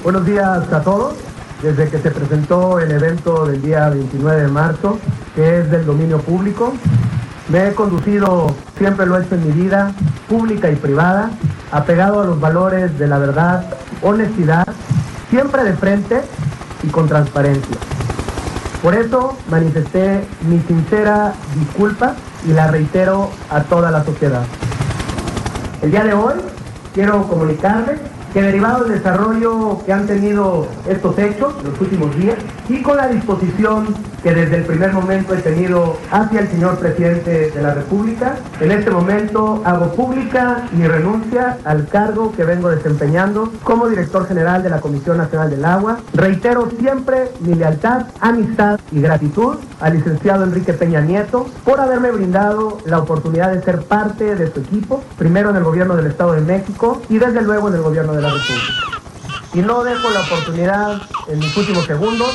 Buenos días a todos. Desde que se presentó el evento del día 29 de marzo, que es del dominio público, me he conducido, siempre lo he hecho en mi vida, pública y privada, apegado a los valores de la verdad, honestidad, siempre de frente y con transparencia. Por eso manifesté mi sincera disculpa y la reitero a toda la sociedad. El día de hoy quiero comunicarles que derivado del desarrollo que han tenido estos hechos en los últimos días y con la disposición que desde el primer momento he tenido hacia el señor presidente de la República, en este momento hago pública mi renuncia al cargo que vengo desempeñando como director general de la Comisión Nacional del Agua. Reitero siempre mi lealtad, amistad y gratitud al licenciado Enrique Peña Nieto por haberme brindado la oportunidad de ser parte de su equipo, primero en el gobierno del Estado de México y desde luego en el gobierno de la República. Y no dejo la oportunidad en mis últimos segundos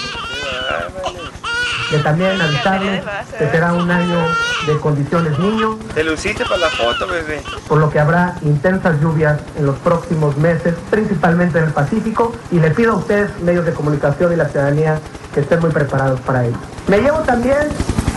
de también avisarles que será un año de condiciones niño. Te luciste para la foto, bebé. Por lo que habrá intensas lluvias en los próximos meses, principalmente en el Pacífico, y le pido a ustedes, medios de comunicación y la ciudadanía, que estén muy preparados para ello. Me llevo también